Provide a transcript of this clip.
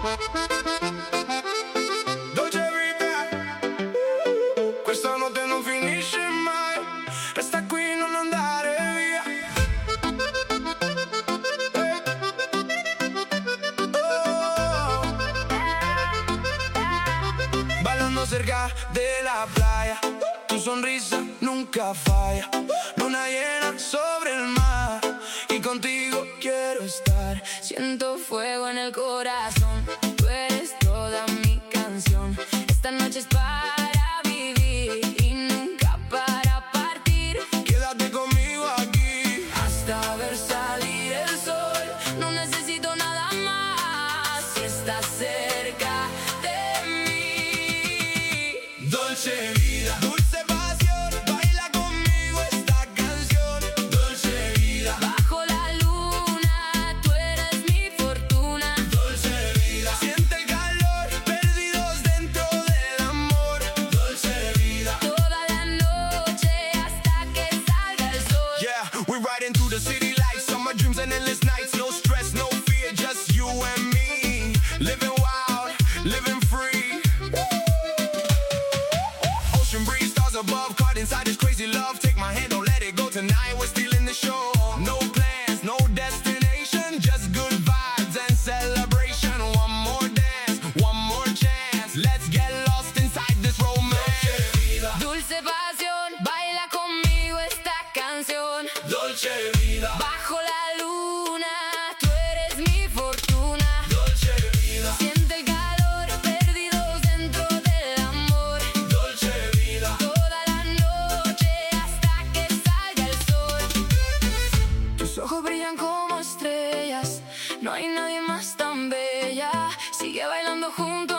Dolce vita, questa notte non finisce mai. Resta qui, non andare via. Bailando cerca de la playa, tu sonrisa nunca falla. Luna llena sobre el mar y contigo quiero estar. Siento fuego en el corazón, tú eres toda mi canción. Esta noche es para vivir y nunca para partir. Quédate conmigo aquí hasta ver salir el sol. No necesito nada más si estás cerca de mí. Dolce vida, dulce pasión, baila conmigo esta canción. Dolce vida, bajo la luna, tú eres mi fortuna. dolce vida, siente el calor, perdidos dentro del amor. Dolce vida, Toda la noche hasta que salga el sol. yeah, we're riding through the city lights. Summer dreams and endless nights. No stress, no fear, just you and me. Living wild, living free. Ocean breeze, stars above, caught inside this crazy love. Take my hand, don't let it go tonight. We're stealing the show. No plans, no destination, just good vibes and celebration. One more dance, one more chance. Let's get lost inside this romance. Dulce pasión, baila conmigo esta canción. Dolce vida, Bajo la luna, tú eres mi fortuna. dolce vida, Siente el calor, perdidos dentro del amor. dolce vida. Toda la noche hasta que salga el sol. Tus ojos brillan como estrellas, no hay nadie más tan bella. Sigue bailando juntos